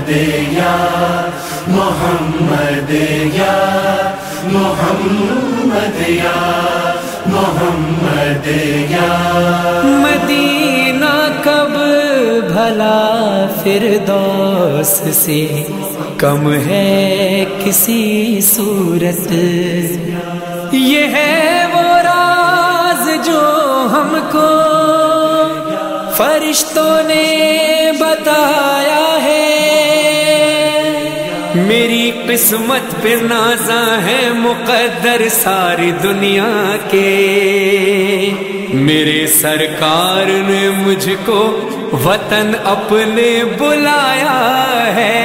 یا محمد یا محمد یا محمد یا مدینہ کب بھلا فردوس سے کم ہے کسی صورت، یہ ہے وہ راز جو ہم کو فرشتوں نے بتایا ہے، میری قسمت پہ نازاں ہے مقدر ساری دنیا کے، میرے سرکار نے مجھ کو وطن اپنے بلایا ہے،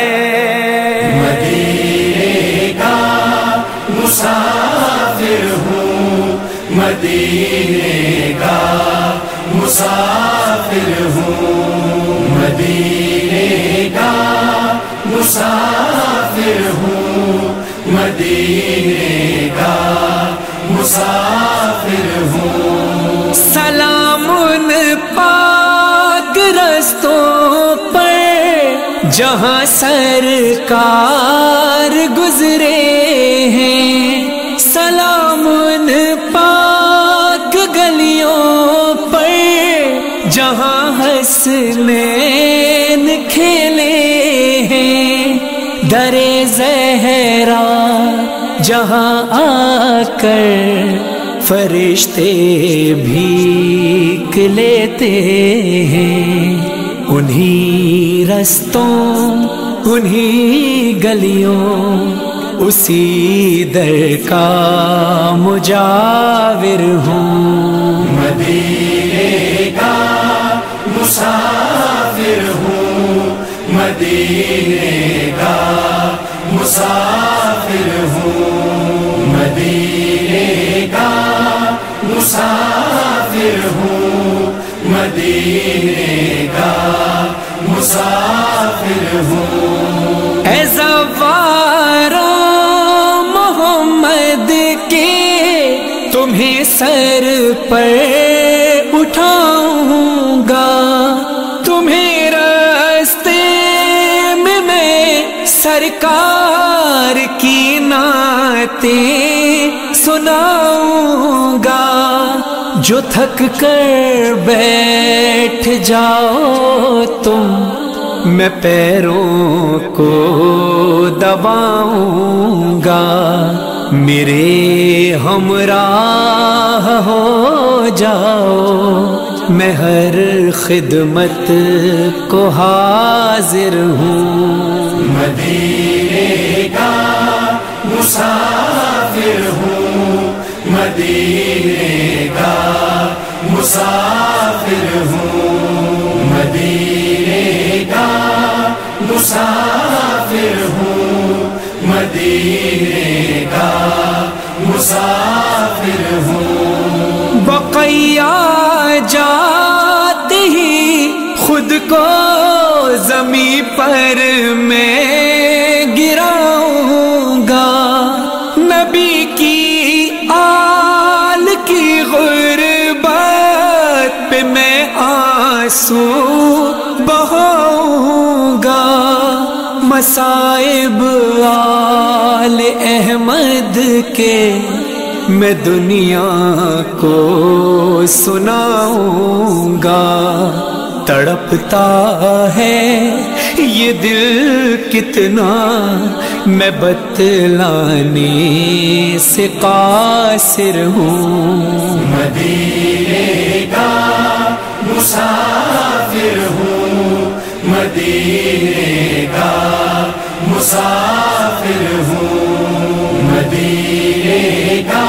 مدینے کا مسافر ہوں، مدینے کا مسافر ہوں، مدینے کا مسافر ہوں، مدینے کا مسافر ہوں۔ سلام ان پاک رستوں پر جہاں سرکار گزرے ہیں، سلام ان پاک گلیوں پر جہاں حسنین کھیلے ہیں، در زہرا جہاں آ کر فرشتے بھیک لیتے ہیں، انہی رستوں انہی گلیوں اسی در کا مجاور ہوں، مدینے کا مسافر ہوں، مدینے کا مسافر ہوں، مدینے کا مسافر ہوں، مدینے کا مسافر ہوں۔ اے زوارو محمد کے تمہیں سر پر اٹھاؤں گا، تمہیں راستے میں سرکار کی نعتیں سناؤں گا، جو تھک کر بیٹھ جاؤ تم میں پیروں کو دباؤں گا، میرے ہمراہ ہو جاؤ میں ہر خدمت کو حاضر ہوں، مدینے کا مسافر ہوں، مدینے کا مسافر ہوں، مدینے کا مسافر ہوں، مدینے کا مسافر ہوں۔ بقیہ جاتے ہی خود کو زمیں پر میں گراؤں گا، نبی کی آل کی غربت پہ میں آنسو بہاؤں گا، مصائب آل احمد کے میں دنیا کو سناؤں گا، تڑپتا ہے یہ دل کتنا میں بتلانے سے قاصر ہوں، مدینے کا مسافر ہوں، مدینے کا مسافر ہوں، مدینے کا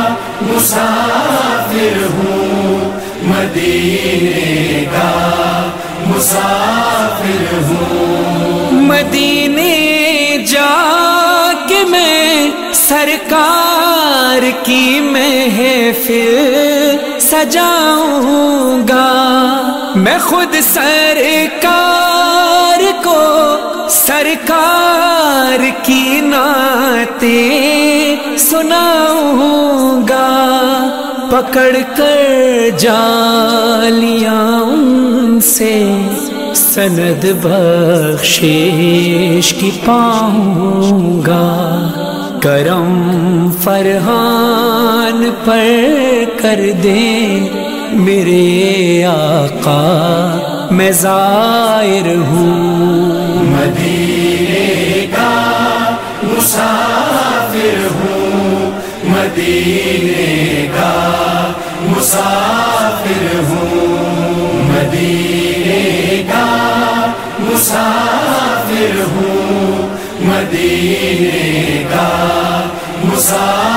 مسافر ہوں، مدینے کا مسافر ہوں۔ مدینے جا کے میں سرکار کی محفل سجاؤں گا، میں خود سرکار کو سرکار کی نعتیں سناؤں گا، پکڑ کر جالیاں ان سے سند بخشش کی پاؤں گا، کرم فرحان پر کر دے میرے آقا میں زائر ہوں، مدینے کا مسافر ہوں، مدینے کا مسافر ہوں، مدینے کا مسافر ہوں، مدینے کا مسافر